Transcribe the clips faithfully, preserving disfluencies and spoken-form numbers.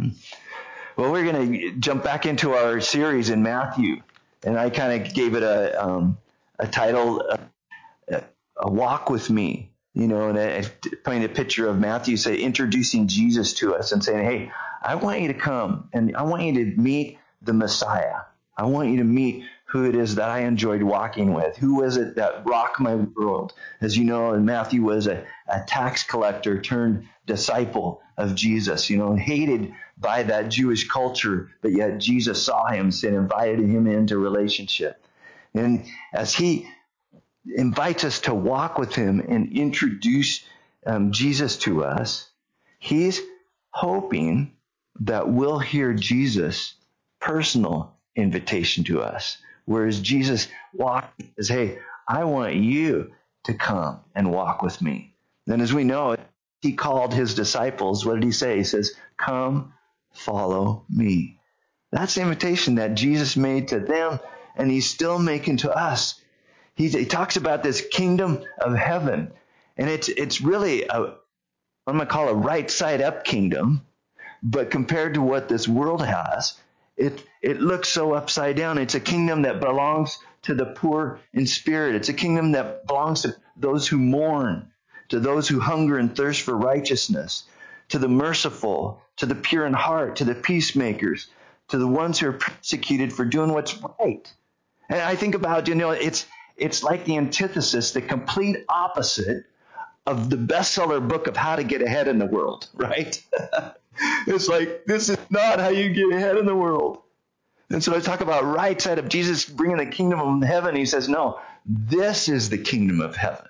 Well, we're going to jump back into our series in Matthew, and I kind of gave it a um, a title, a, a walk with me, you know, and I, I painted a picture of Matthew, say introducing Jesus to us and saying, hey, I want you to come and I want you to meet the Messiah. I want you to meet who it is that I enjoyed walking with. Who was it that rocked my world? As you know, and Matthew was a, a tax collector turned disciple of Jesus, you know, hated by that Jewish culture, but yet Jesus saw him and invited him into relationship. And as he invites us to walk with him and introduce um, Jesus to us, he's hoping that we'll hear Jesus' personal invitation to us. Whereas Jesus walked and says, hey, I want you to come and walk with me. Then as we know, he called his disciples. What did he say? He says, come, follow me. That's the invitation that Jesus made to them, and he's still making to us. He, he talks about this kingdom of heaven, and it's it's really a, I'm going to call a right side up kingdom, but compared to what this world has, It it looks so upside down. It's a kingdom that belongs to the poor in spirit. It's a kingdom that belongs to those who mourn, to those who hunger and thirst for righteousness, to the merciful, to the pure in heart, to the peacemakers, to the ones who are persecuted for doing what's right. And I think about, you know, it's it's like the antithesis, the complete opposite of the bestseller book of how to get ahead in the world, right? It's like, this is not how you get ahead in the world. And so I talk about right side of Jesus bringing the kingdom of heaven. He says, no, this is the kingdom of heaven.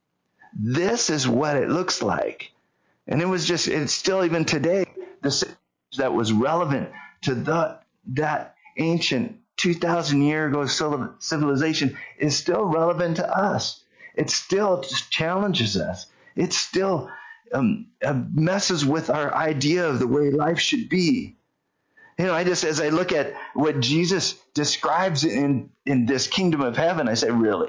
This is what it looks like. And it was just, it's still even today, the that was relevant to the that ancient two thousand year ago civilization is still relevant to us. It still just challenges us. It still um, uh, messes with our idea of the way life should be. You know, I just, as I look at what Jesus describes in, in this kingdom of heaven, I say, really?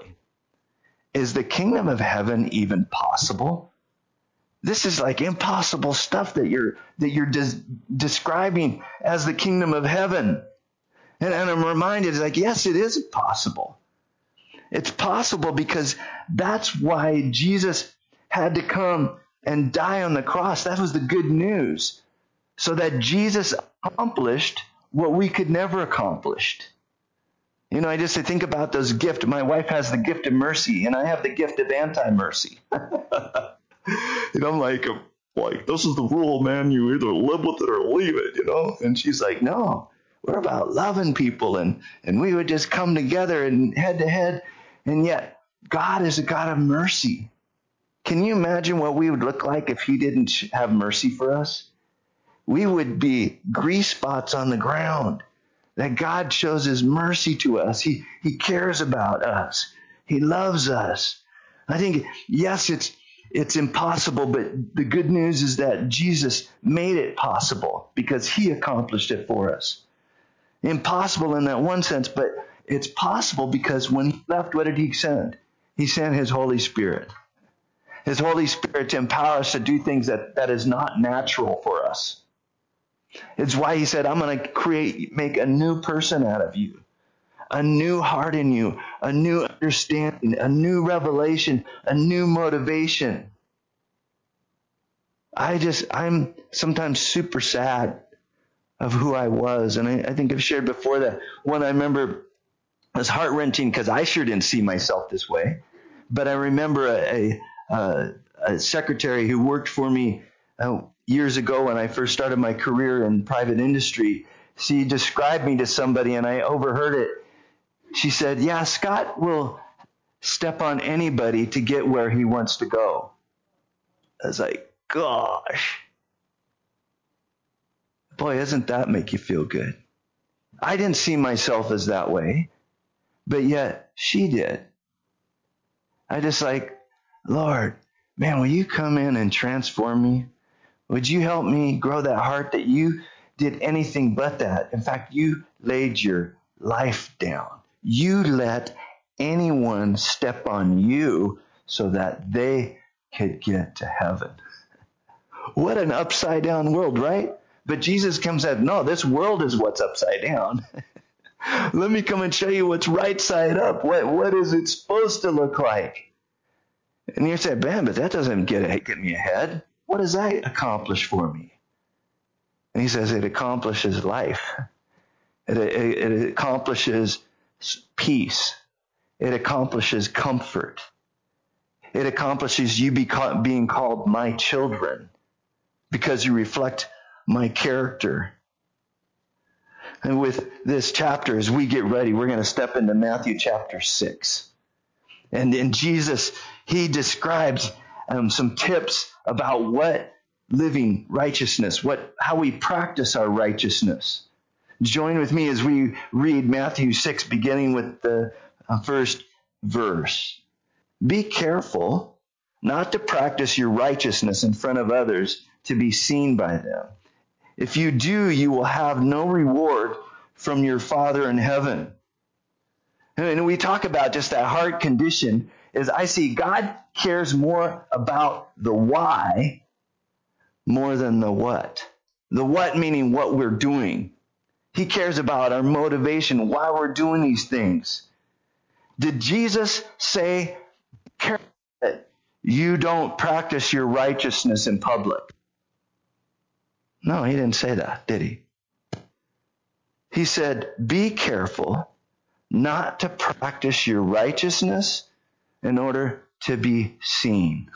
Is the kingdom of heaven even possible? This is like impossible stuff that you're that you're des- describing as the kingdom of heaven. And, and I'm reminded, it's like, yes, it is possible. It's possible because that's why Jesus had to come and die on the cross. That was the good news. So that Jesus accomplished what we could never accomplish. You know, I just I think about those gifts. My wife has the gift of mercy, and I have the gift of anti-mercy. And I'm like, like, this is the rule, man. You either live with it or leave it, you know? And she's like, no, we're about loving people. And, and we would just come together and head to head. And yet, God is a God of mercy. Can you imagine what we would look like if he didn't have mercy for us? We would be grease spots on the ground. That God shows his mercy to us. He, he cares about us. He loves us. I think, yes, it's it's impossible, but the good news is that Jesus made it possible because he accomplished it for us. Impossible in that one sense, but it's possible because when he left, what did he send? He sent his Holy Spirit. His Holy Spirit to empower us to do things that, that is not natural for us. It's why he said, I'm going to create, make a new person out of you. A new heart in you, a new understanding, a new revelation, a new motivation. I just, I'm sometimes super sad of who I was. And I, I think I've shared before that one I remember was heart-wrenching because I sure didn't see myself this way. But I remember a, a, a secretary who worked for me uh, years ago when I first started my career in private industry. She described me to somebody and I overheard it. She said, yeah, Scott will step on anybody to get where he wants to go. I was like, gosh. Boy, doesn't that make you feel good? I didn't see myself as that way, but yet she did. I just like, Lord, man, will you come in and transform me? Would you help me grow that heart that you did anything but that? In fact, you laid your life down. You let anyone step on you so that they could get to heaven. What an upside down world, right? But Jesus comes out, no, this world is what's upside down. Let me come and show you what's right side up. What what is it supposed to look like? And you say, man, but that doesn't get, get me ahead. What does that accomplish for me? And he says it accomplishes life. It, it, it accomplishes peace. It accomplishes comfort. It accomplishes you beca- being called my children because you reflect my character. And with this chapter, as we get ready, we're going to step into Matthew chapter six. And in Jesus, he describes um, some tips about what living righteousness, what how we practice our righteousness. Join with me as we read Matthew six, beginning with the uh, first verse. Be careful not to practice your righteousness in front of others to be seen by them. If you do, you will have no reward from your Father in heaven. And we talk about just that heart condition is I see God cares more about the why more than the what. The what meaning what we're doing. He cares about our motivation, why we're doing these things. Did Jesus say, careful that you don't practice your righteousness in public? No, he didn't say that, did he? He said, be careful not to practice your righteousness in order to be seen.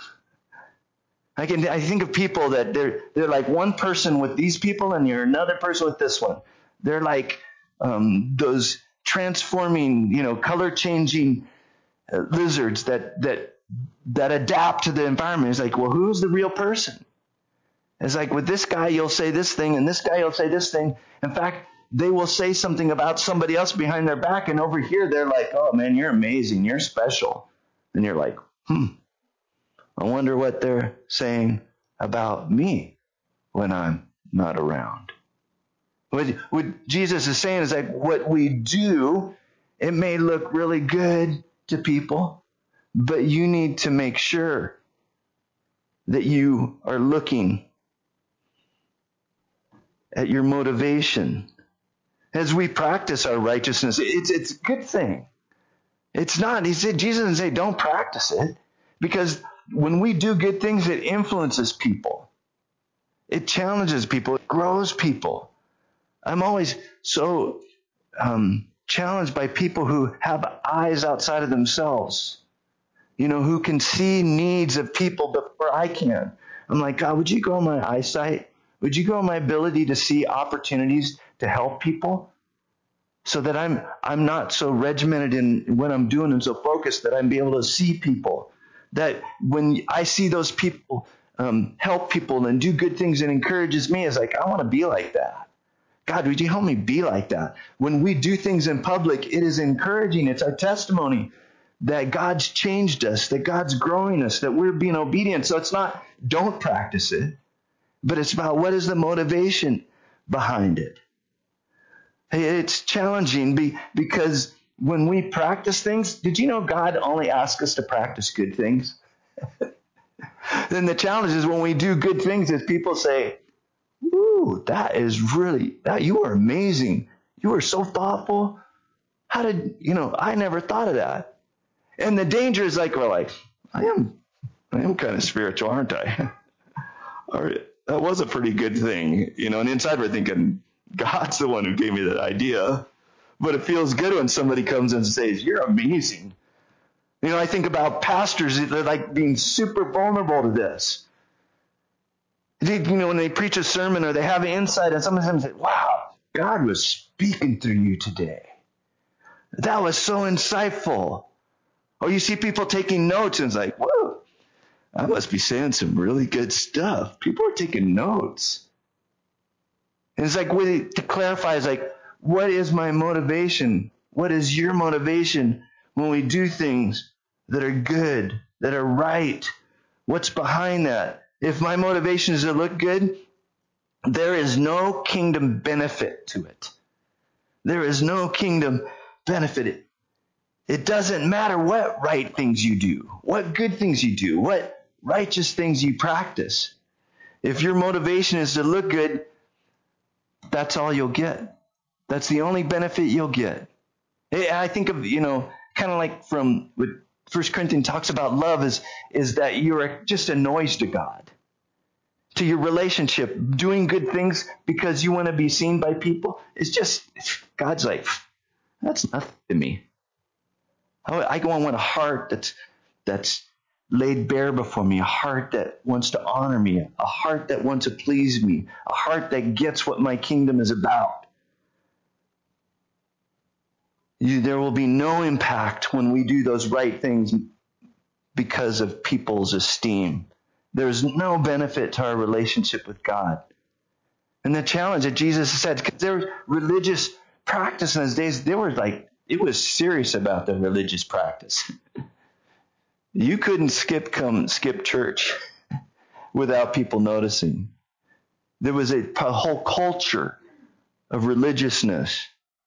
I can I think of people that they're they're like one person with these people and you're another person with this one. They're like um, those transforming, you know, color changing uh, lizards that that that adapt to the environment. It's like, well, who's the real person? It's like with this guy, you'll say this thing, and this guy, you'll say this thing. In fact, they will say something about somebody else behind their back, and over here, they're like, oh, man, you're amazing. You're special. And you're like, hmm, I wonder what they're saying about me when I'm not around. What, what Jesus is saying is like what we do, it may look really good to people, but you need to make sure that you are looking at your motivation. As we practice our righteousness, it's it's a good thing. It's not. He said, Jesus didn't say don't practice it, because when we do good things, it influences people. It challenges people. It grows people. I'm always so um, challenged by people who have eyes outside of themselves, you know, who can see needs of people before I can. I'm like, God, would you grow my eyesight? Would you grow my ability to see opportunities to help people so that I'm I'm not so regimented in what I'm doing and so focused that I'm be able to see people, that when I see those people um, help people and do good things, it encourages me. It's like, I want to be like that. God, would you help me be like that? When we do things in public, it is encouraging. It's our testimony that God's changed us, that God's growing us, that we're being obedient. So it's not don't practice it, but it's about what is the motivation behind it. It's challenging be, because when we practice things, did you know God only asks us to practice good things? Then the challenge is when we do good things is people say, ooh, that is really, that you are amazing. You are so thoughtful. How did, you know, I never thought of that. And the danger is like, we're like, I am, I am kind of spiritual, aren't I? Or, that was a pretty good thing, you know, and inside we're thinking, God's the one who gave me that idea. But it feels good when somebody comes and says, you're amazing. You know, I think about pastors, they're like being super vulnerable to this. You know, when they preach a sermon or they have an insight and sometimes say, wow, God was speaking through you today. That was so insightful. Or you see people taking notes and it's like, whoa, I must be saying some really good stuff. People are taking notes. And it's like, to clarify, it's like, what is my motivation? What is your motivation when we do things that are good, that are right? What's behind that? If my motivation is to look good, there is no kingdom benefit to it. There is no kingdom benefit. It doesn't matter what right things you do, what good things you do, what righteous things you practice. If your motivation is to look good, that's all you'll get. That's the only benefit you'll get. I think of, you know, kind of like from what First Corinthians talks about love is, is that you're just a noise to God, to your relationship. Doing good things because you want to be seen by people. It's just, God's like, that's nothing to me. I want a heart that's, that's laid bare before me, a heart that wants to honor me, a heart that wants to please me, a heart that gets what my kingdom is about. You, there will be no impact when we do those right things because of people's esteem. There's no benefit to our relationship with God. And the challenge that Jesus said, because there was religious practice in those days, they were like, it was serious about the religious practice. You couldn't skip come skip church without people noticing. There was a, a whole culture of religiousness.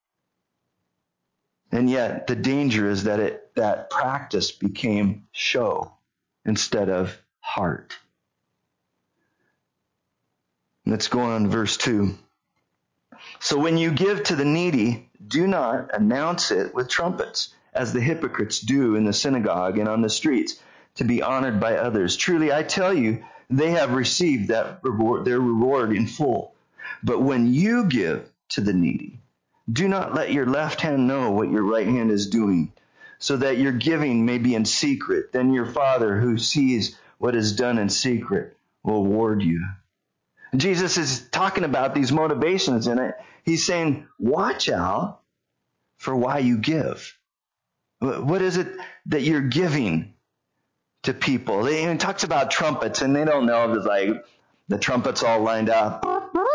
And yet the danger is that it that practice became show instead of heart. Let's go on to verse two. So when you give to the needy, do not announce it with trumpets, as the hypocrites do in the synagogue and on the streets, to be honored by others. Truly, I tell you, they have received that reward, their reward in full. But when you give to the needy, do not let your left hand know what your right hand is doing, so that your giving may be in secret. Then your Father, who sees what is done in secret, will reward you. Jesus is talking about these motivations in it. He's saying, watch out for why you give. What is it that you're giving to people? He even talks about trumpets, and they don't know if it's like the trumpets all lined up.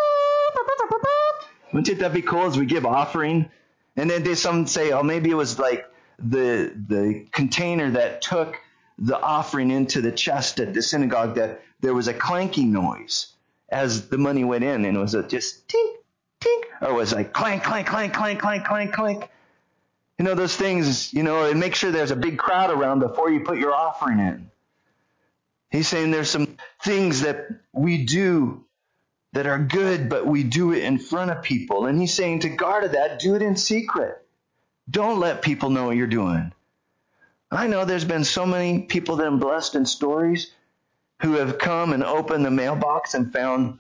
Wouldn't that be cool as we give offering? And then there's some say, oh, maybe it was like the the container that took the offering into the chest at the synagogue, that there was a clanking noise as the money went in, and it was a just tink, tink, or it was like clank, clank, clank, clank, clank, clank, clank. You know, those things, you know, and make sure there's a big crowd around before you put your offering in. He's saying there's some things that we do that are good, but we do it in front of people. And he's saying to guard that, do it in secret. Don't let people know what you're doing. I know there's been so many people that I'm blessed in stories who have come and opened the mailbox and found,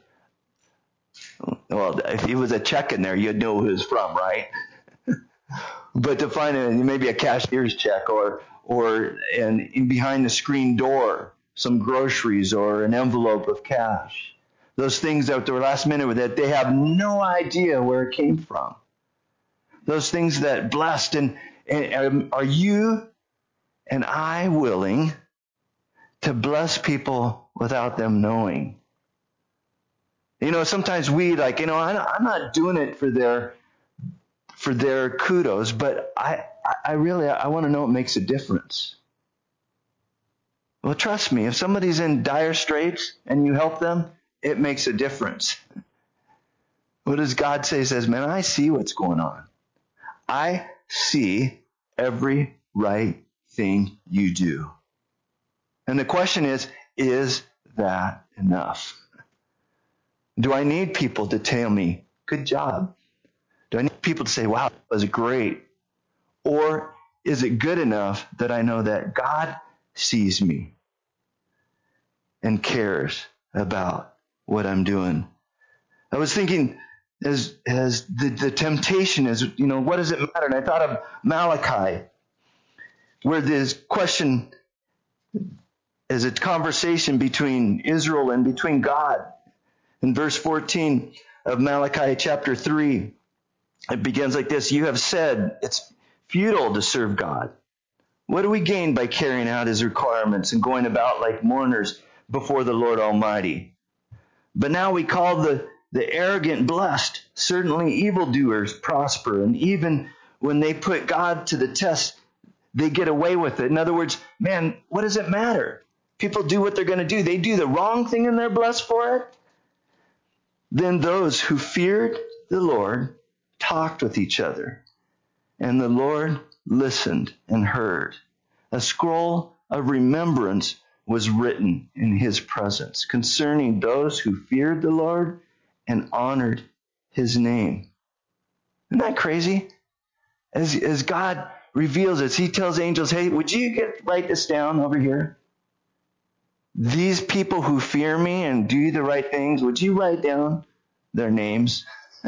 well, if it was a check in there, you'd know who it's from, right? But to find a, maybe a cashier's check, or or and in behind the screen door, some groceries or an envelope of cash. Those things that were last minute that they have no idea where it came from. Those things that blessed. And, and are you and I willing to bless people without them knowing? You know, sometimes we like, you know, I'm not doing it for their for their kudos, but I, I really, I want to know it makes a difference. Well, trust me, if somebody's in dire straits and you help them, it makes a difference. What does God say? He says, man, I see what's going on. I see every right thing you do. And the question is, is that enough? Do I need people to tell me, good job? Do I need people to say, wow, that was great? Or is it good enough that I know that God sees me and cares about what I'm doing? I was thinking as as the, the temptation is, you know, what does it matter? And I thought of Malachi, where this question is a conversation between Israel and between God. In verse fourteen of Malachi chapter three, it begins like this: you have said it's futile to serve God. What do we gain by carrying out his requirements and going about like mourners before the Lord Almighty? But now we call the, the arrogant blessed. Certainly evildoers prosper, and even when they put God to the test, they get away with it. In other words, man, what does it matter? People do what they're going to do. They do the wrong thing and they're blessed for it. Then those who feared the Lord talked with each other, and the Lord listened and heard. A scroll of remembrance was written in his presence concerning those who feared the Lord and honored his name. Isn't that crazy? As, as God reveals this, he tells angels, hey, would you get write this down over here? These people who fear me and do the right things, would you write down their names?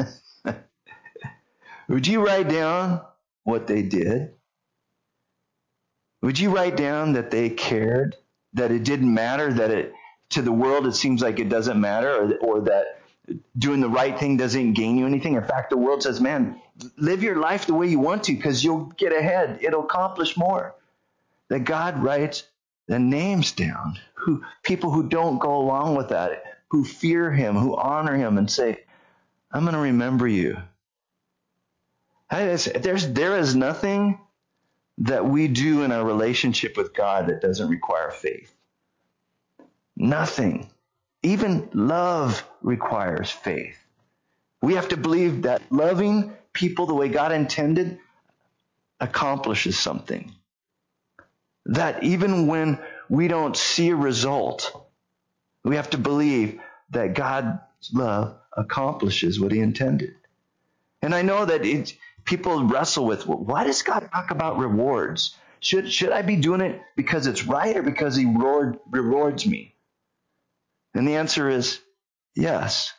Would you write down what they did? Would you write down that they cared, that it didn't matter, that it to the world it seems like it doesn't matter, or, or that doing the right thing doesn't gain you anything? In fact, the world says, man, live your life the way you want to because you'll get ahead. It'll accomplish more. That God writes the names down, who people who don't go along with that, who fear him, who honor him and say, I'm going to remember you. There's, there is nothing that we do in our relationship with God that doesn't require faith. Nothing. Even love requires faith. We have to believe that loving people the way God intended accomplishes something. That even when we don't see a result, we have to believe that God's love accomplishes what he intended. And I know that it, people wrestle with, well, why does God talk about rewards? Should, should I be doing it because it's right or because he reward, rewards me? And the answer is yes.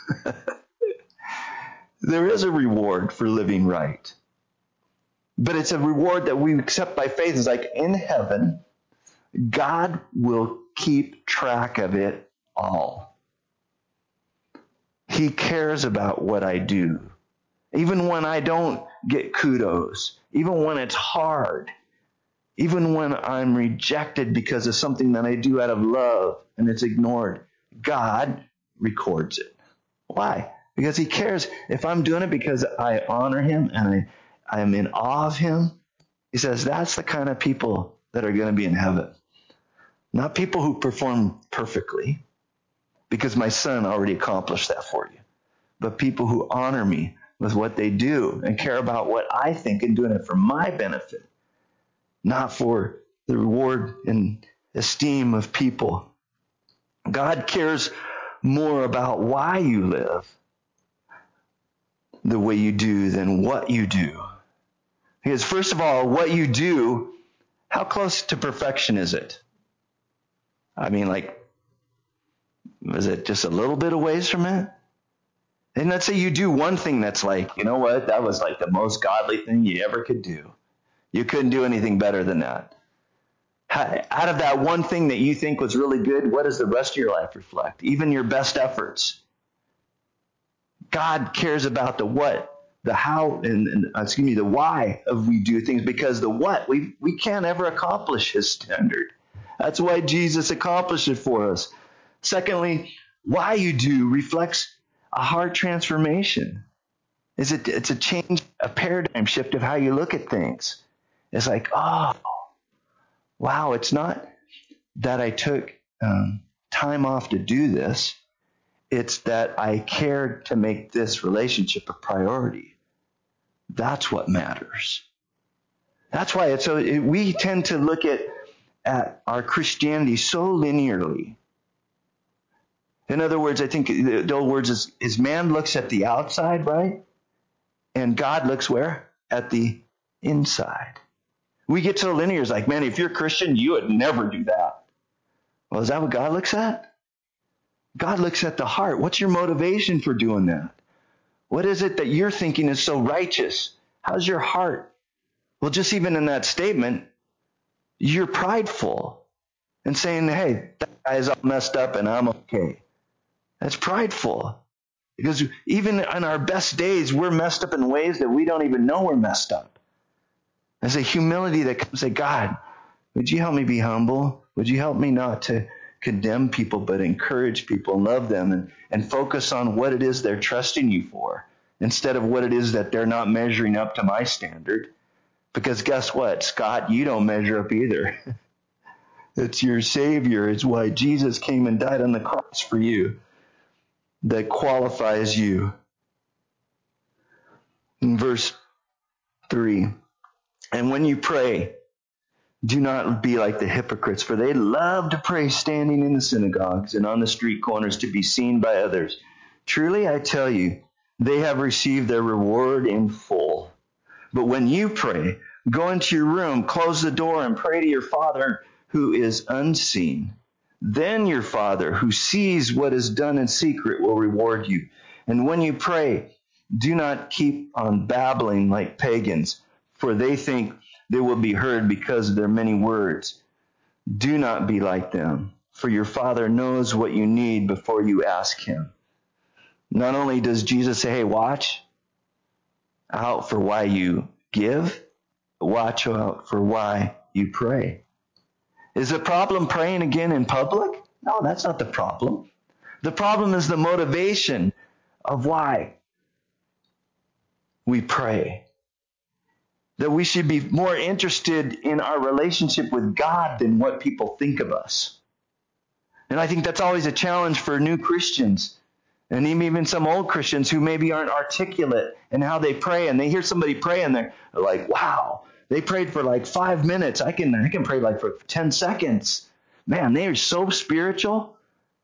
There is a reward for living right. But it's a reward that we accept by faith. It's like in heaven, God will keep track of it all. He cares about what I do. Even when I don't get kudos, even when it's hard, even when I'm rejected because of something that I do out of love and it's ignored, God records it. Why? Because he cares. If I'm doing it because I honor him and I, I'm in awe of him, he says that's the kind of people that are going to be in heaven. Not people who perform perfectly, because my son already accomplished that for you, but people who honor me with what they do and care about what I think and doing it for my benefit, not for the reward and esteem of people. God cares more about why you live the way you do than what you do. Because first of all, what you do, how close to perfection is it? I mean, like, is it just a little bit of ways from it? And let's say you do one thing that's like, you know what, that was like the most godly thing you ever could do. You couldn't do anything better than that. Out of that one thing that you think was really good, what does the rest of your life reflect? Even your best efforts. God cares about the what, the how, and, and excuse me, the why of we do things, because the what, we, we can't ever accomplish his standard. That's why Jesus accomplished it for us. Secondly, why you do reflects a heart transformation. Is it? It's a change, a paradigm shift of how you look at things. It's like, oh, wow, it's not that I took um, time off to do this. It's that I cared to make this relationship a priority. That's what matters. That's why it's so. It, we tend to look at at our Christianity so linearly. In other words, I think the, the old words is, is man looks at the outside, right? And God looks where? At the inside. We get so linear. It's like, man, if you're a Christian, you would never do that. Well, is that what God looks at? God looks at the heart. What's your motivation for doing that? What is it that you're thinking is so righteous? How's your heart? Well, just even in that statement, you're prideful and saying, hey, that guy's all messed up and I'm okay. That's prideful. Because even on our best days, we're messed up in ways that we don't even know we're messed up. There's a humility that comes, say, God, would you help me be humble? Would you help me not to condemn people, but encourage people and love them and, and focus on what it is they're trusting you for instead of what it is that they're not measuring up to my standard? Because guess what, Scott, you don't measure up either. It's your Savior. It's why Jesus came and died on the cross for you that qualifies you. In verse three, and when you pray, do not be like the hypocrites, for they love to pray standing in the synagogues and on the street corners to be seen by others. Truly, I tell you, they have received their reward in full. But when you pray, go into your room, close the door, and pray to your Father who is unseen. Then your Father who sees what is done in secret will reward you. And when you pray, do not keep on babbling like pagans, for they think they will be heard because of their many words. Do not be like them, for your Father knows what you need before you ask him. Not only does Jesus say, hey, watch out for why you give, but watch out for why you pray. Is the problem praying again in public? No, that's not the problem. The problem is the motivation of why we pray. That we should be more interested in our relationship with God than what people think of us. And I think that's always a challenge for new Christians. And even some old Christians who maybe aren't articulate in how they pray. And they hear somebody pray and they're like, wow, they prayed for like five minutes. I can, I can pray like for ten seconds. Man, they are so spiritual.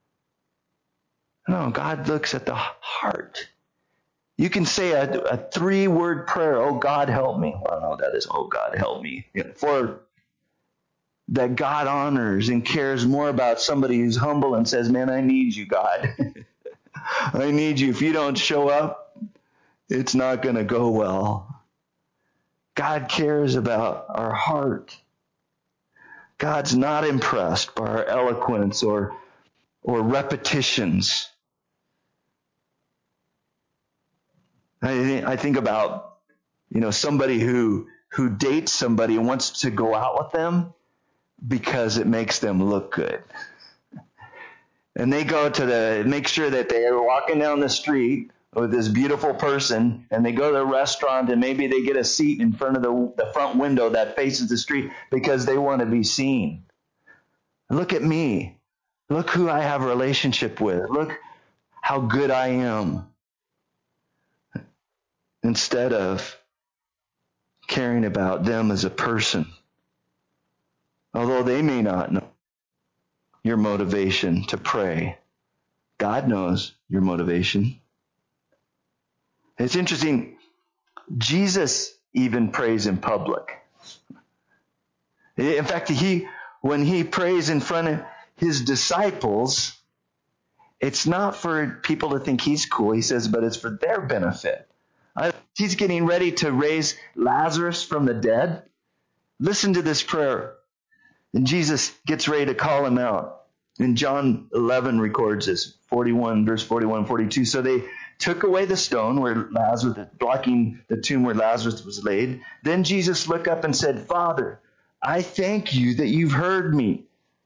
No, God looks at the heart. You can say a, a three-word prayer, oh, God, help me. Well, no, that is, oh, God, help me. For that God honors and cares more about somebody who's humble and says, man, I need you, God. I need you. If you don't show up, it's not going to go well. God cares about our heart. God's not impressed by our eloquence or, or repetitions. I, I think about, you know, somebody who, who dates somebody and wants to go out with them because it makes them look good. And they go to the, make sure that they are walking down the street with this beautiful person, and they go to the restaurant and maybe they get a seat in front of the, the front window that faces the street because they want to be seen. Look at me. Look who I have a relationship with. Look how good I am. Instead of caring about them as a person. Although they may not know your motivation to pray, God knows your motivation. It's interesting, Jesus even prays in public. In fact, he when he prays in front of his disciples, it's not for people to think he's cool, he says, but it's for their benefit. He's getting ready to raise Lazarus from the dead. Listen to this prayer. And Jesus gets ready to call him out. And John eleven records this, forty-one, verse forty-one, forty-two. So they took away the stone where Lazarus, blocking the tomb where Lazarus was laid. Then Jesus looked up and said, Father, I thank you that you've heard me.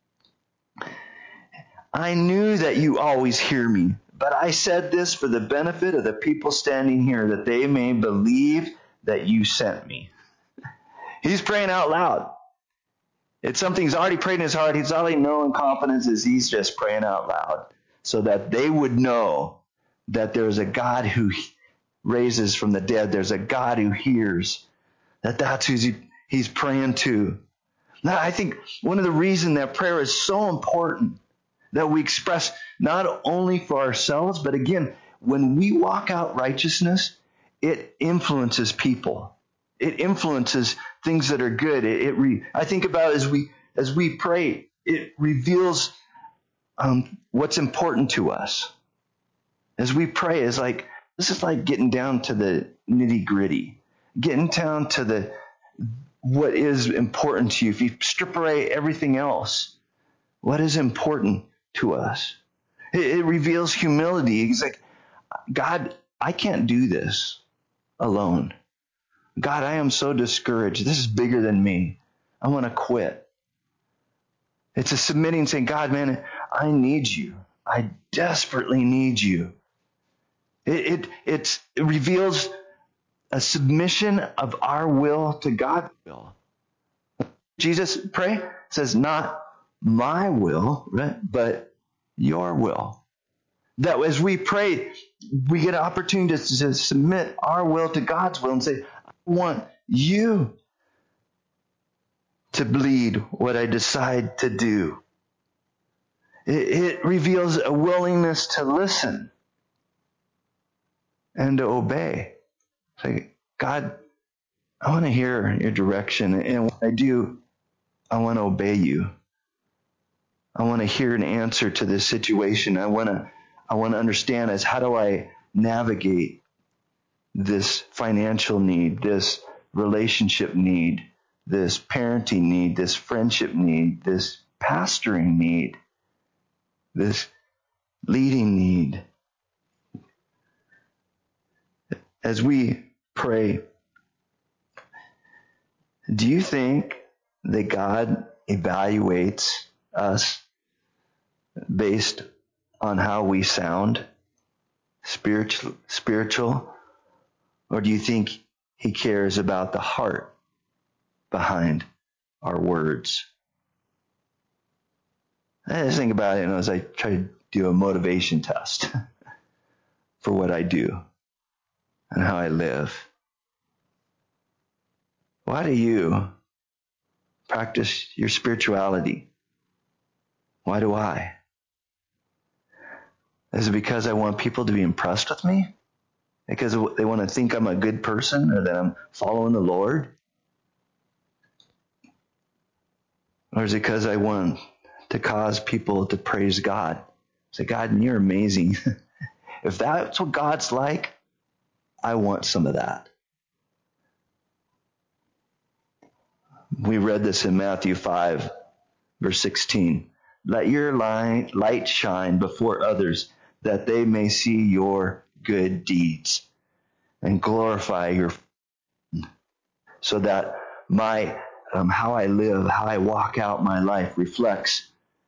I knew that you always hear me. But I said this for the benefit of the people standing here, that they may believe that you sent me. He's praying out loud. It's something he's already prayed in his heart. He's already known confidence is he's just praying out loud so that they would know that there's a God who raises from the dead. There's a God who hears. That that's who he, he's praying to. Now, I think one of the reasons that prayer is so important that we express not only for ourselves, but again, when we walk out righteousness, it influences people. It influences things that are good. It, it re, I think about as we as we pray, it reveals um, what's important to us. As we pray, it's like this is like getting down to the nitty gritty, getting down to the what is important to you. If you strip away everything else, what is important to us? It, it reveals humility. It's like, God, I can't do this alone. God, I am so discouraged. This is bigger than me. I want to quit. It's a submitting saying, God, man, I need you. I desperately need you. It, it, it's, it reveals a submission of our will to God's will. Jesus, pray, says, not my will, right, but your will. That as we pray, we get an opportunity to, to submit our will to God's will and say, I want you to bleed what I decide to do. It, it reveals a willingness to listen. and to obey. Say, God, I want to hear your direction. And when I do, I want to obey you. I want to hear an answer to this situation. I want to, I want to understand as how do I navigate this financial need, this relationship need, this parenting need, this friendship need, this pastoring need, this leading need. As we pray, do you think that God evaluates us based on how we sound, spiritual, spiritual, or do you think he cares about the heart behind our words? I just think about it, and as I try to do a motivation test for what I do and how I live. Why do you practice your spirituality? Why do I? Is it because I want people to be impressed with me? Because they want to think I'm a good person or that I'm following the Lord? Or is it because I want to cause people to praise God? Say, God, you're amazing. If that's what God's like, I want some of that. We read this in Matthew five, verse sixteen. Let your light, light shine before others, that they may see your good deeds and glorify your, so that my um, how I live, how I walk out my life reflects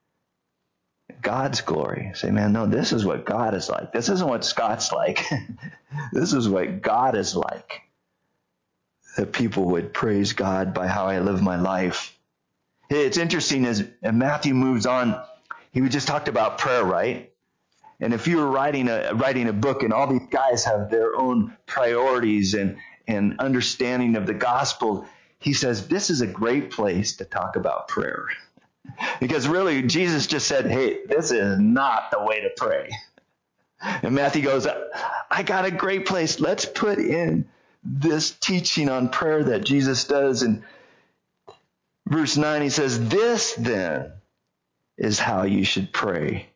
God's glory. Say, man, no, this is what God is like. This isn't what Scott's like. This is what God is like. That people would praise God by how I live my life. It's interesting as Matthew moves on, he just talked about prayer, right? And if you were writing a writing a book and all these guys have their own priorities and, and understanding of the gospel, he says this is a great place to talk about prayer. Because really, Jesus just said, hey, this is not the way to pray. And Matthew goes, I got a great place. Let's put in this teaching on prayer that Jesus does. And verse nine, he says, this then is how you should pray.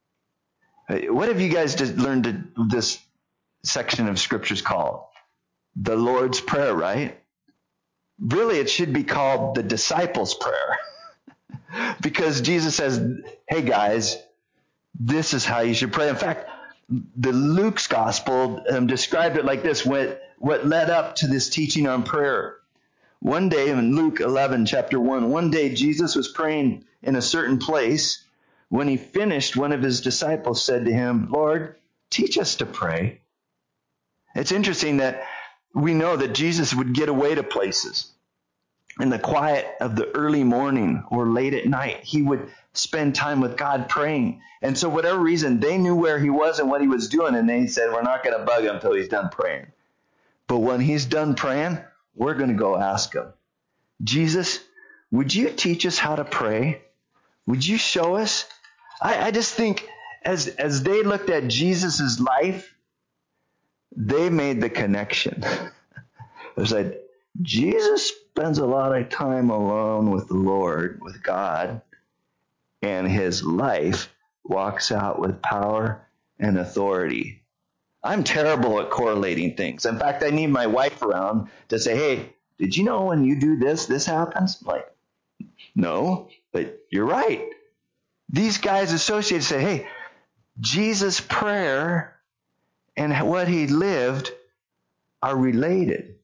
What have you guys just learned to, this section of scriptures called? The Lord's Prayer, right? Really, it should be called the disciples' prayer. Because Jesus says, hey guys, this is how you should pray. In fact, the Luke's gospel um, described it like this, what, what led up to this teaching on prayer. One day in Luke eleven, chapter one, one day Jesus was praying in a certain place. When he finished, one of his disciples said to him, Lord, teach us to pray. It's interesting that we know that Jesus would get away to places. In the quiet of the early morning or late at night, he would spend time with God praying. And so whatever reason, they knew where he was and what he was doing. And they said, we're not going to bug him until he's done praying. But when he's done praying, we're going to go ask him, Jesus, would you teach us how to pray? Would you show us? I, I just think as, as they looked at Jesus' life, they made the connection. They said, Jesus spends a lot of time alone with the Lord, with God, and his life walks out with power and authority. I'm terrible at correlating things. In fact, I need my wife around to say, hey, did you know when you do this, this happens? I'm like, no, but you're right. These guys associated say, hey, Jesus' prayer and what he lived are related.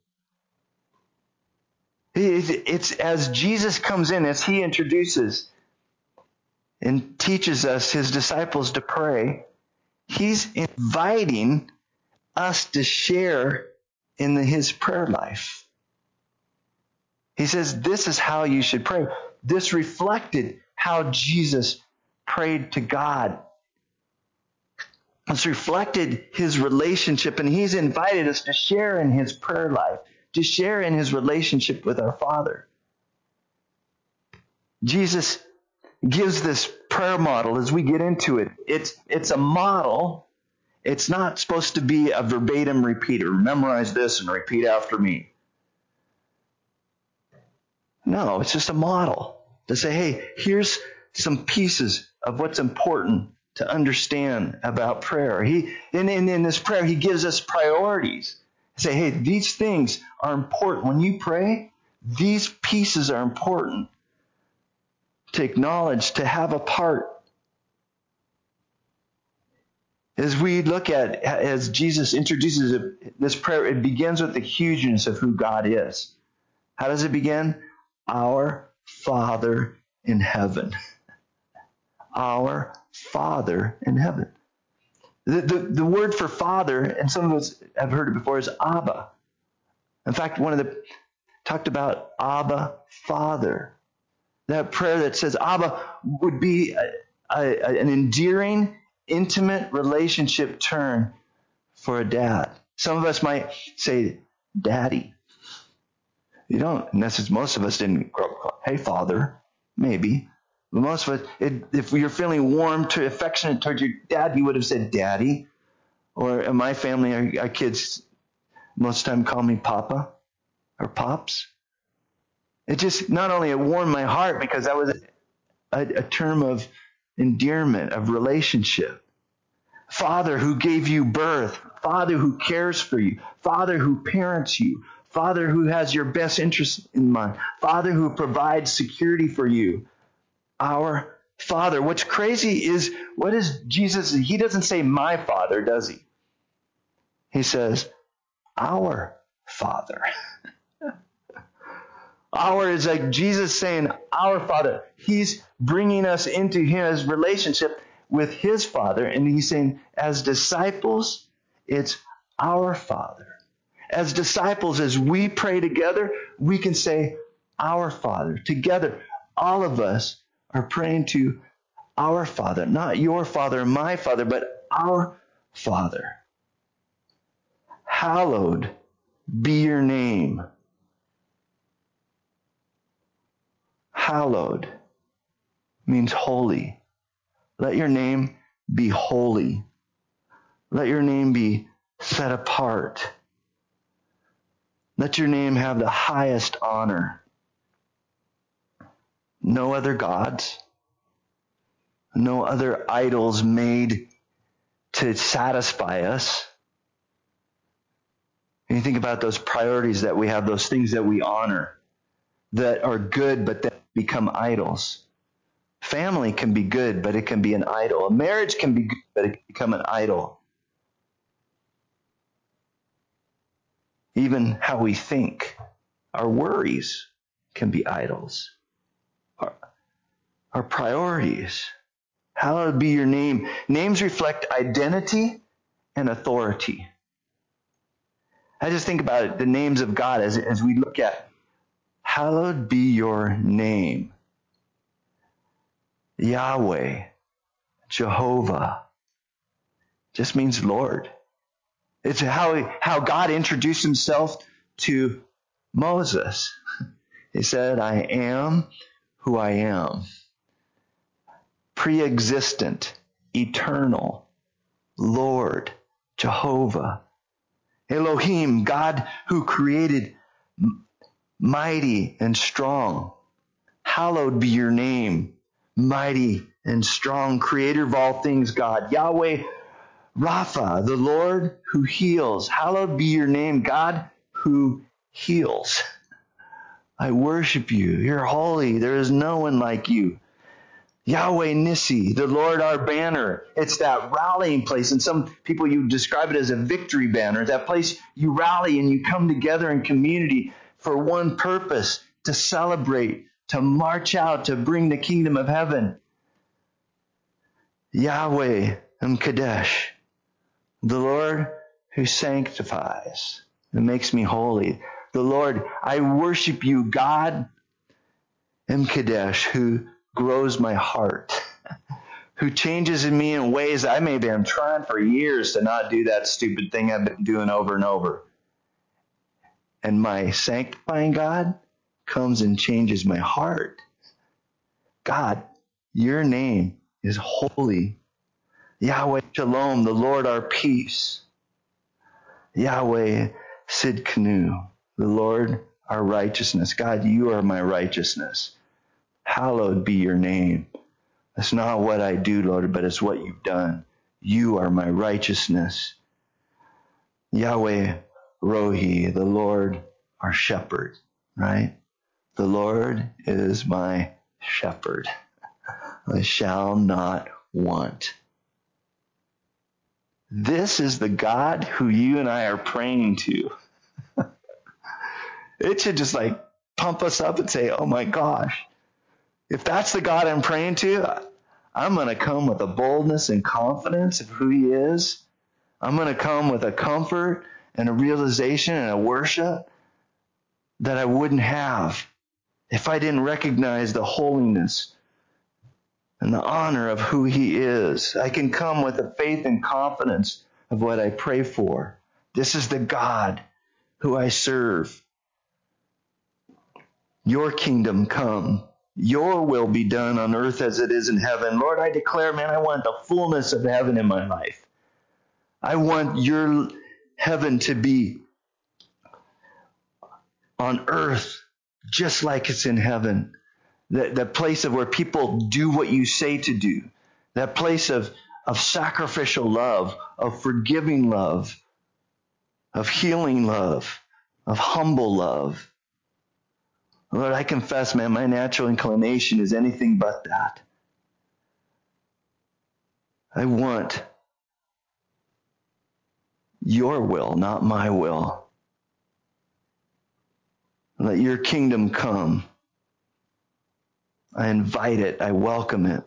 It's as Jesus comes in, as he introduces and teaches us, his disciples, to pray, he's inviting us to share in the, his prayer life. He says, this is how you should pray. This reflected how Jesus prayed to God. It's reflected his relationship, and he's invited us to share in his prayer life, to share in his relationship with our Father. Jesus gives this prayer model as we get into it. It's, it's a model. It's not supposed to be a verbatim repeater. Memorize this and repeat after me. No, it's just a model to say, hey, here's some pieces of what's important to understand about prayer. He, and in, in this prayer, he gives us priorities. Say, hey, these things are important. When you pray, these pieces are important to acknowledge, to have a part. As we look at, as Jesus introduces this prayer, it begins with the hugeness of who God is. How does it begin? Our Father in heaven. Our Father in heaven. The, the, the word for father, and some of us have heard it before, is Abba. In fact, one of the, talked about Abba, Father. That prayer that says Abba would be a, a, an endearing, intimate relationship term for a dad. Some of us might say, Daddy. You don't, unless most of us didn't grow up, hey, Father, maybe. But most of us, it, if you're feeling warm, to affectionate towards your dad, you would have said Daddy. Or in my family, our, our kids most of the time call me Papa or Pops. It just, not only it warmed my heart because that was a, a term of endearment, of relationship. Father who gave you birth. Father who cares for you. Father who parents you. Father who has your best interest in mind. Father who provides security for you. Our Father. What's crazy is, what is Jesus? He doesn't say my Father, does he? He says, our Father. Our is like Jesus saying, our Father. He's bringing us into his relationship with his Father. And he's saying, as disciples, it's our Father. As disciples, as we pray together, we can say, our Father. Together, all of us are praying to our Father. Not your Father, my Father, but our Father. Hallowed be your name. Hallowed means holy. Let your name be holy. Let your name be set apart. Let your name have the highest honor. No other gods, no other idols made to satisfy us. And you think about those priorities that we have, those things that we honor, that are good, but that become idols. Family can be good, but it can be an idol. A marriage can be good, but it can become an idol. Even how we think, our worries can be idols. Our, our priorities. Hallowed be your name. Names reflect identity and authority. I just think about it, the names of God as, as we look at, hallowed be your name. Yahweh, Jehovah, just means Lord. It's how, how God introduced himself to Moses. He said, I am who I am. Pre-existent, eternal, Lord, Jehovah. Elohim, God who created, mighty and strong. Hallowed be your name, mighty and strong, creator of all things, God. Yahweh Rapha, the Lord who heals. Hallowed be your name, God who heals. I worship you. You're holy. There is no one like you. Yahweh Nissi, the Lord our banner. It's that rallying place. And some people, you describe it as a victory banner. That place you rally and you come together in community for one purpose, to celebrate, to march out, to bring the kingdom of heaven. Yahweh M'Kadesh, the Lord who sanctifies and makes me holy. The Lord, I worship you, God M'Kadesh, who grows my heart, who changes in me in ways I maybe am trying for years to not do that stupid thing I've been doing over and over. And my sanctifying God comes and changes my heart. God, your name is holy. Yahweh Shalom, the Lord our peace. Yahweh Sidkenu, the Lord our righteousness. God, you are my righteousness. Hallowed be your name. It's not what I do, Lord, but it's what you've done. You are my righteousness. Yahweh Rohi, the Lord our shepherd, right? The Lord is my shepherd. I shall not want. This is the God who you and I are praying to. It should just like pump us up and say, oh my gosh, if that's the God I'm praying to, I'm going to come with a boldness and confidence of who he is. I'm going to come with a comfort and a realization and a worship that I wouldn't have if I didn't recognize the holiness and the honor of who he is. I can come with a faith and confidence of what I pray for. This is the God who I serve. Your kingdom come. Your will be done on earth as it is in heaven. Lord, I declare, man, I want the fullness of heaven in my life. I want your heaven to be on earth just like it's in heaven. The, the place of where people do what you say to do. That place of, of sacrificial love, of forgiving love, of healing love, of humble love. Lord, I confess, man, my natural inclination is anything but that. I want your will, not my will. Let your kingdom come. I invite it. I welcome it.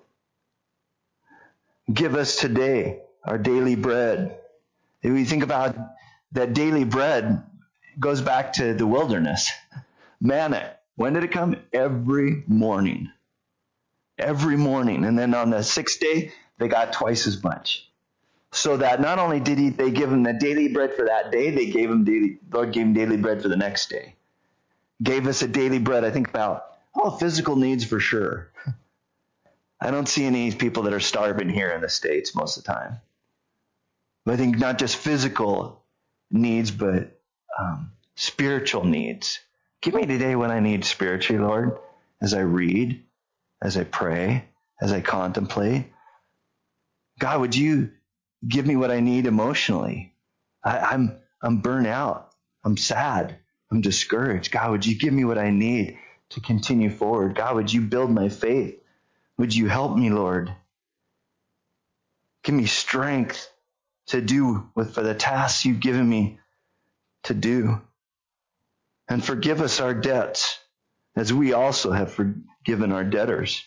Give us today our daily bread. If we think about that daily bread, it goes back to the wilderness. Manna. When did it come? Every morning. Every morning. And then on the sixth day, they got twice as much. So that not only did he, they give them the daily bread for that day, they gave him daily, Lord gave him daily bread for the next day. Gave us a daily bread. I think about, oh, physical needs for sure. I don't see any people that are starving here in the States most of the time. But I think not just physical needs, but um, spiritual needs. Give me today what I need spiritually, Lord, as I read, as I pray, as I contemplate. God, would you give me what I need emotionally? I, I'm I'm burnt out. I'm sad. I'm discouraged. God, would you give me what I need to continue forward? God, would you build my faith? Would you help me, Lord? Give me strength to do with for the tasks you've given me to do. And forgive us our debts as we also have forgiven our debtors.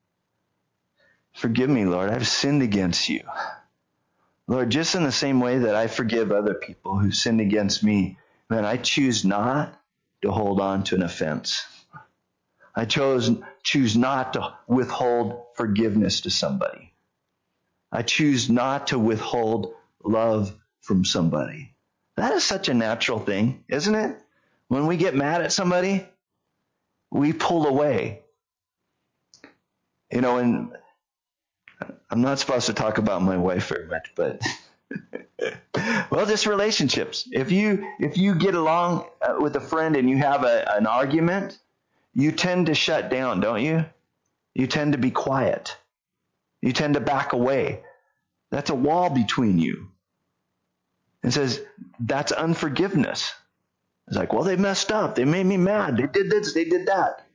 Forgive me, Lord. I've sinned against you. Lord, just in the same way that I forgive other people who sinned against me, man, I choose not to hold on to an offense. I chose choose not to withhold forgiveness to somebody. I choose not to withhold love from somebody. That is such a natural thing, isn't it? When we get mad at somebody, we pull away. You know, and I'm not supposed to talk about my wife very much, but well, just relationships. If you if you get along uh, with a friend and you have a, an argument, you tend to shut down, don't you? You tend to be quiet. You tend to back away. That's a wall between you. It says that's unforgiveness. It's like, well, they messed up. They made me mad. They did this. They did that.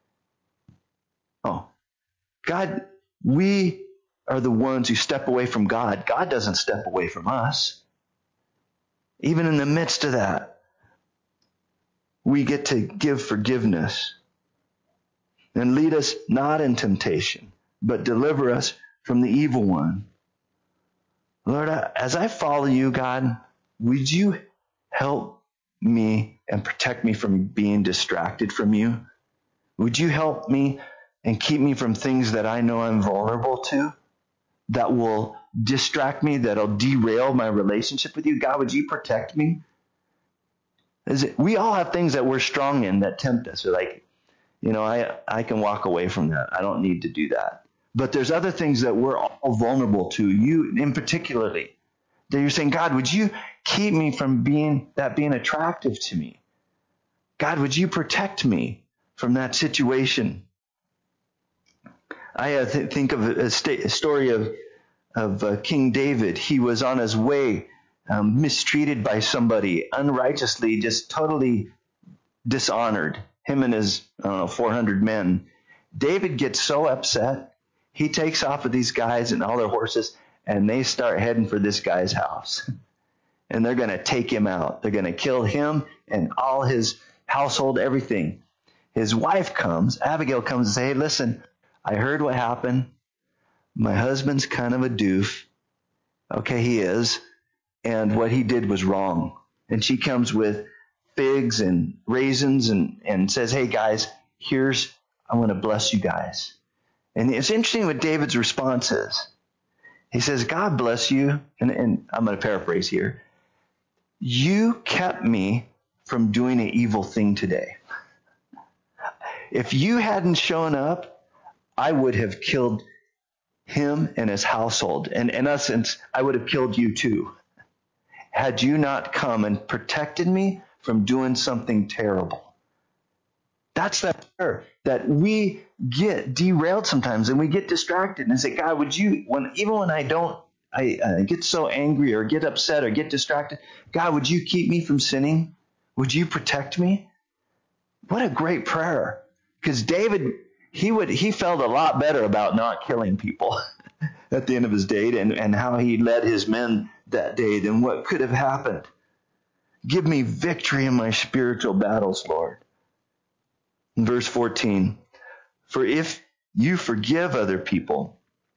Oh, God, we are the ones who step away from God. God doesn't step away from us. Even in the midst of that, we get to give forgiveness and lead us not in temptation, but deliver us from the evil one. Lord, as I follow you, God, would you help me and protect me from being distracted from you? Would you help me and keep me from things that I know I'm vulnerable to, that will distract me, that'll derail my relationship with you? God, would you protect me? Is it, we all have things that we're strong in that tempt us. We're like, you know, I, I can walk away from that. I don't need to do that. But there's other things that we're all vulnerable to, you in particularly, that you're saying, God, would you keep me from being that being attractive to me? God, would you protect me from that situation? I uh, th- think of a, sta- a story of of uh, King David. He was on his way, um, mistreated by somebody, unrighteously, just totally dishonored. Him and his I don't know, four hundred men. David gets so upset, he takes off with these guys and all their horses, and they start heading for this guy's house. And they're going to take him out. They're going to kill him and all his household, everything. His wife comes, Abigail comes and says, hey, listen, I heard what happened. My husband's kind of a doof. Okay, he is. And what he did was wrong. And she comes with figs and raisins and, and says, hey, guys, here's, I want to bless you guys. And it's interesting what David's response is. He says, God bless you. And, and I'm going to paraphrase here. You kept me from doing an evil thing today. If you hadn't shown up, I would have killed him and his household. And in essence, I would have killed you too. Had you not come and protected me from doing something terrible. That's that prayer that we get derailed sometimes and we get distracted and say, God, would you, when even when I don't, I uh, get so angry or get upset or get distracted, God, would you keep me from sinning? Would you protect me? What a great prayer. Because David, he would he felt a lot better about not killing people at the end of his day and, and how he led his men that day than what could have happened. Give me victory in my spiritual battles, Lord. In verse fourteen, for if you forgive other people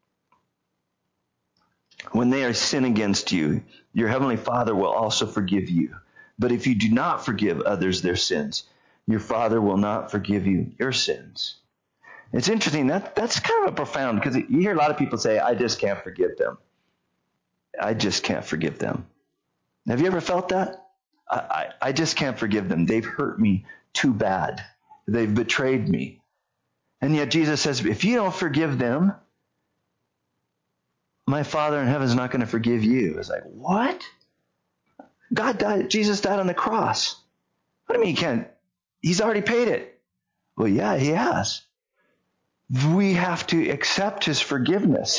when they are sin against you, your heavenly Father will also forgive you. But if you do not forgive others their sins, your Father will not forgive you your sins. It's interesting. That that's kind of a profound, because you hear a lot of people say, I just can't forgive them. I just can't forgive them. Have you ever felt that? I, I, I just can't forgive them. They've hurt me too bad. They've betrayed me. And yet Jesus says, if you don't forgive them, my Father in heaven is not going to forgive you. It's like, what? God died, Jesus died on the cross. What do you mean he can't? He's already paid it. Well, yeah, he has. We have to accept his forgiveness.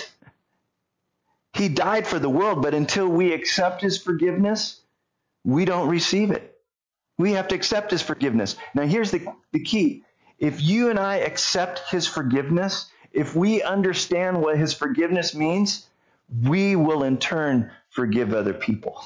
He died for the world, but until we accept his forgiveness, we don't receive it. We have to accept his forgiveness. Now, here's the, the key. If you and I accept his forgiveness, if we understand what his forgiveness means, we will in turn forgive other people.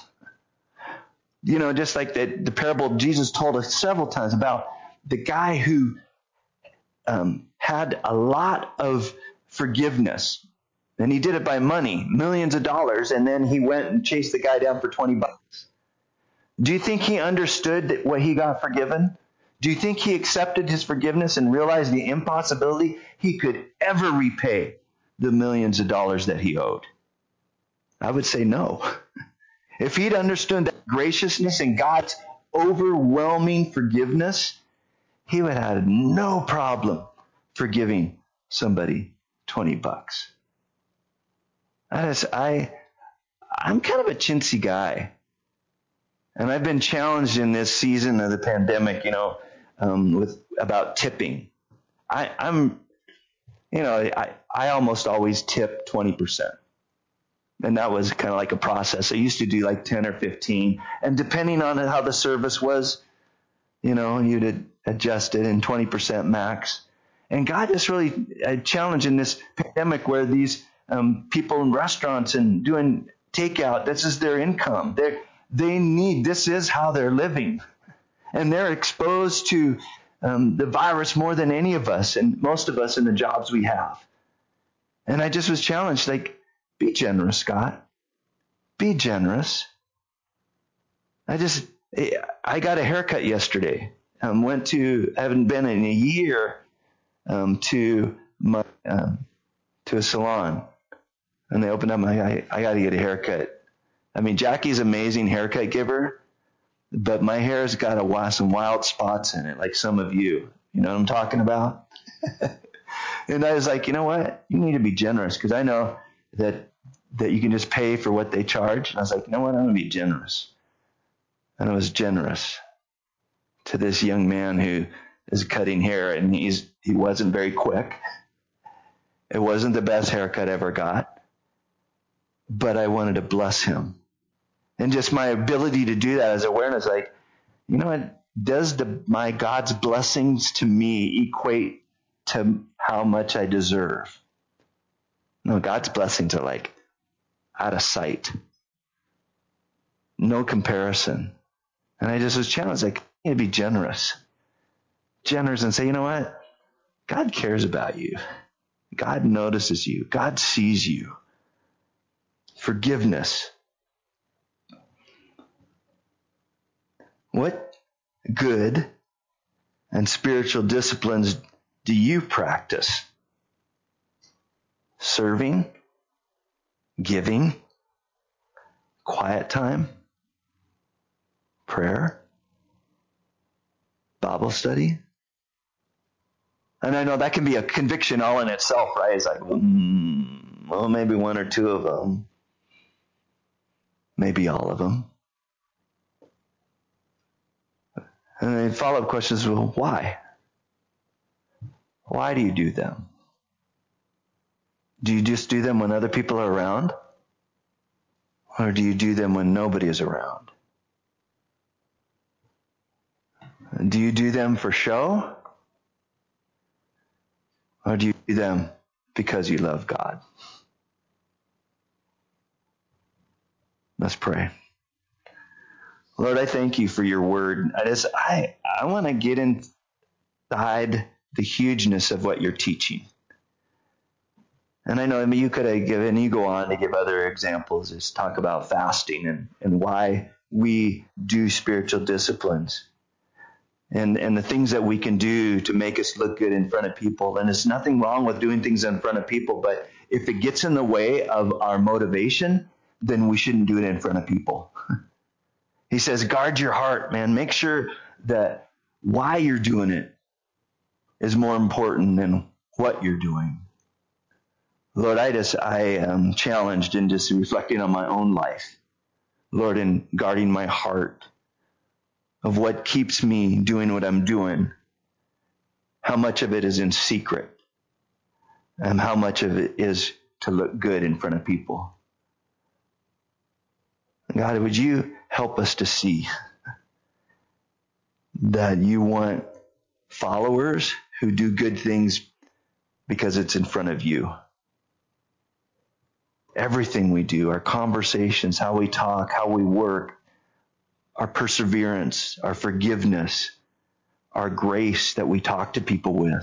You know, just like the, the parable Jesus told us several times about the guy who um, had a lot of forgiveness. And he did it by money, millions of dollars, and then he went and chased the guy down for twenty bucks. Do you think he understood that what he got forgiven? Do you think he accepted his forgiveness and realized the impossibility he could ever repay the millions of dollars that he owed? I would say no. If he'd understood that graciousness and God's overwhelming forgiveness, he would have had no problem forgiving somebody twenty bucks. I just, I, I'm kind of a chintzy guy. And I've been challenged in this season of the pandemic, you know, um, with about tipping. I, I'm, you know, I, I almost always tip twenty percent. And that was kind of like a process. I used to do like ten or fifteen. And depending on how the service was, you know, you'd adjust it in twenty percent max. And God is really uh, challenging this pandemic where these um, people in restaurants and doing takeout, this is their income. They they need, this is how they're living. And they're exposed to um, the virus more than any of us and most of us in the jobs we have. And I just was challenged, like, be generous, Scott. Be generous. I just, I got a haircut yesterday. Um, went to, I haven't been in a year um, to my, um, to a salon. And they opened up my, I, I got to get a haircut. I mean, Jackie's an amazing haircut giver, but my hair's got a, some wild spots in it, like some of you. You know what I'm talking about? And I was like, you know what? You need to be generous, because I know that that you can just pay for what they charge. And I was like, you know what? I'm going to be generous. And I was generous to this young man who is cutting hair, and he's he wasn't very quick. It wasn't the best haircut I ever got, but I wanted to bless him. And just my ability to do that as awareness, like, you know what? Does the, my God's blessings to me equate to how much I deserve? No, God's blessings are like out of sight. No comparison. And I just was challenged, like, you need to be generous. Generous and say, you know what? God cares about you. God notices you. God sees you. Forgiveness. What good and spiritual disciplines do you practice? Serving, giving, quiet time, prayer, Bible study. And I know that can be a conviction all in itself, right? It's like, mm, well, maybe one or two of them, maybe all of them. And then follow-up questions, well, why? Why do you do them? Do you just do them when other people are around? Or do you do them when nobody is around? Do you do them for show? Or do you do them because you love God? Let's pray. Lord, I thank you for your word. I just, I, I want to get inside the hugeness of what you're teaching. And I know, I mean, you could have given, you go on to give other examples, just talk about fasting and, and why we do spiritual disciplines and, and the things that we can do to make us look good in front of people. And there's nothing wrong with doing things in front of people, but if it gets in the way of our motivation, then we shouldn't do it in front of people. He says, guard your heart, man. Make sure that why you're doing it is more important than what you're doing. Lord, I just, I am challenged in just reflecting on my own life. Lord, in guarding my heart of what keeps me doing what I'm doing. How much of it is in secret and how much of it is to look good in front of people. God, would you help us to see that you want followers who do good things because it's in front of you. Everything we do, our conversations, how we talk, how we work, our perseverance, our forgiveness, our grace that we talk to people with.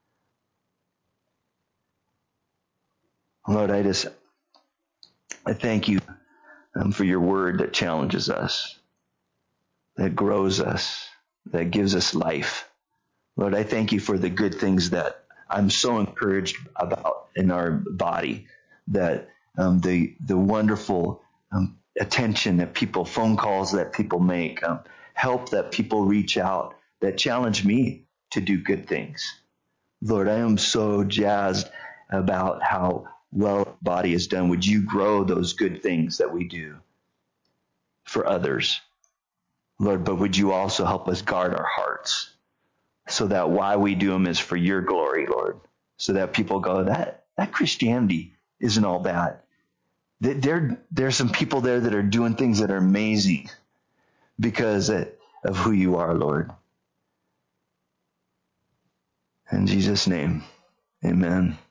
Lord, I just, I thank you um, for your word that challenges us, that grows us, that gives us life. Lord, I thank you for the good things that I'm so encouraged about in our body, that um, the the wonderful um, attention that people, phone calls that people make, um, help that people reach out, that challenge me to do good things. Lord, I am so jazzed about how well the body is done. Would you grow those good things that we do for others, Lord, but would you also help us guard our hearts so that why we do them is for your glory, Lord, so that people go, that that Christianity isn't all bad. There, there's some people there that are doing things that are amazing because of who you are, Lord. In Jesus' name, amen.